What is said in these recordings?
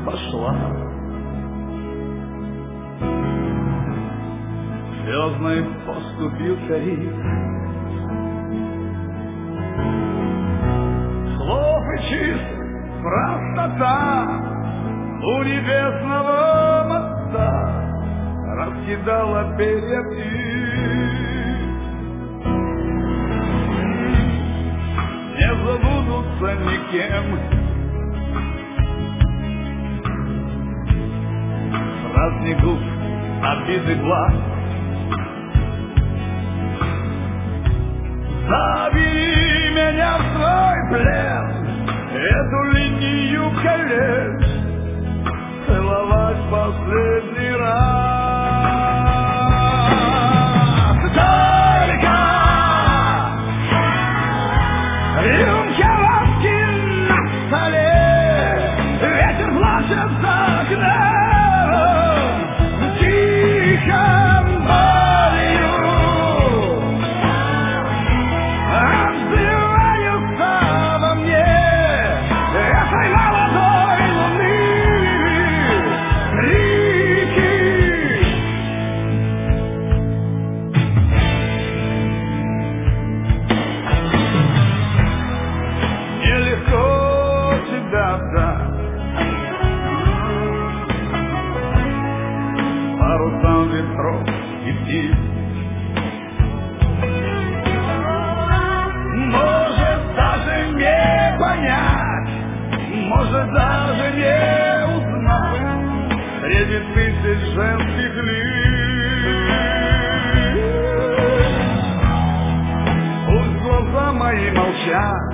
пошла. Звездной поступил царит, слов и чист простота у небесного моста раскидала перья птиц. Не забудутся никем праздник губ, обиды глаз. Забери меня в свой плен, эту линию колец целовать последний раз. Только рюмка водки на столе, ветер плачет за окном, тихо болью отзываются во мне этой молодой луны крики. Нелегко тебя отдать парусам ветров и птиц. Может даже не понять, может даже не узнать среди тысяч женских лиц. Пусть глаза мои молчат,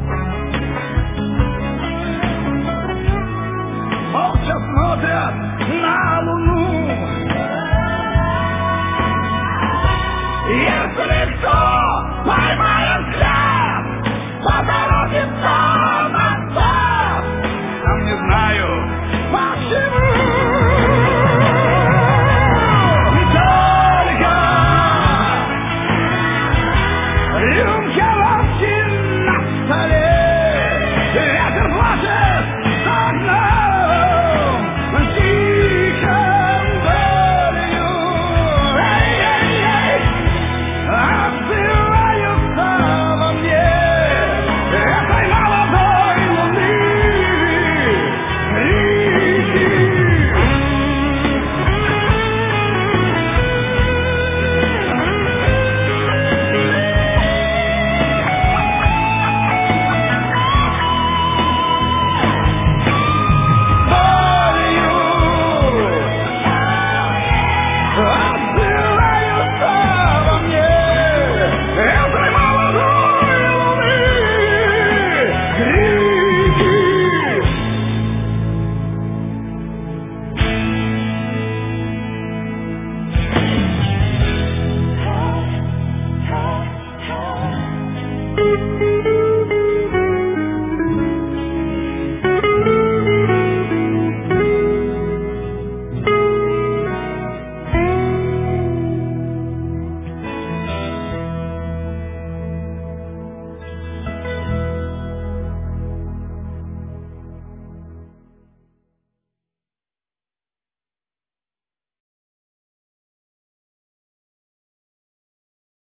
молча смотрят на луну. Если кто поймает взгляд, поторопится назад. Сам не знаю,